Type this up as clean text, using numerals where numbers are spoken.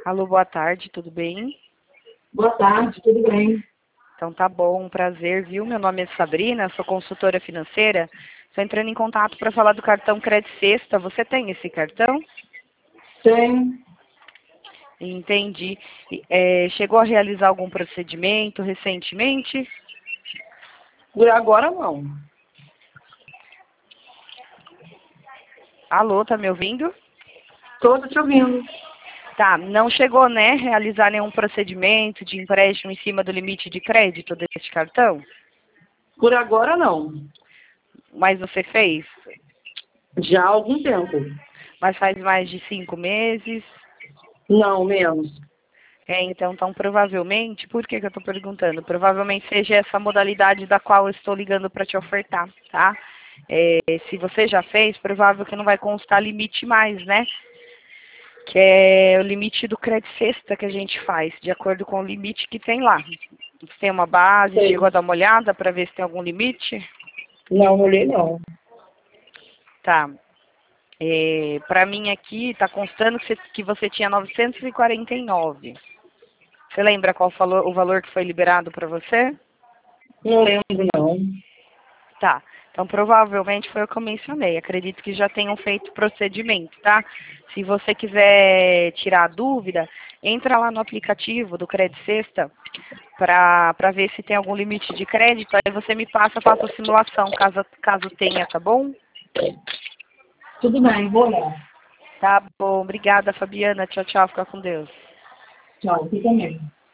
Alô, boa tarde, tudo bem? Boa tarde, tudo bem? Então tá bom, um prazer, viu? Meu nome é Sabrina, sou consultora financeira. Estou entrando em contato para falar do cartão Crédito Sexta. Você tem esse cartão? Tem. Entendi. Chegou a realizar algum procedimento recentemente? Por agora não. Alô, tá me ouvindo? Tô te ouvindo. Tá, não chegou, né, a realizar nenhum procedimento de empréstimo em cima do limite de crédito deste cartão? Por agora não. Mas você fez? Já há algum tempo. Mas faz mais de 5 meses? Não, menos. Então provavelmente, por que que eu estou perguntando? Provavelmente seja essa modalidade da qual eu estou ligando para te ofertar, tá? Se você já fez, provável que não vai constar limite mais, né? Que é o limite do crédito sexta que a gente faz, de acordo com o limite que tem lá. Você tem uma base, Sei. chegou a dar uma olhada para ver se tem algum limite? Não, olhei não. Tá. Para mim aqui está constando que você tinha 949. Você lembra qual o valor que foi liberado para você? Não lembro não. Tá. Então, provavelmente foi o que eu mencionei. Acredito que já tenham feito procedimento, tá? Se você quiser tirar a dúvida, entra lá no aplicativo do Crédito Sexta para ver se tem algum limite de crédito. Aí você me passa, faça a simulação, caso tenha, tá bom? Tudo bem, vou lá. Tá bom. Obrigada, Fabiana. Tchau, tchau. Fica com Deus. Tchau, você também.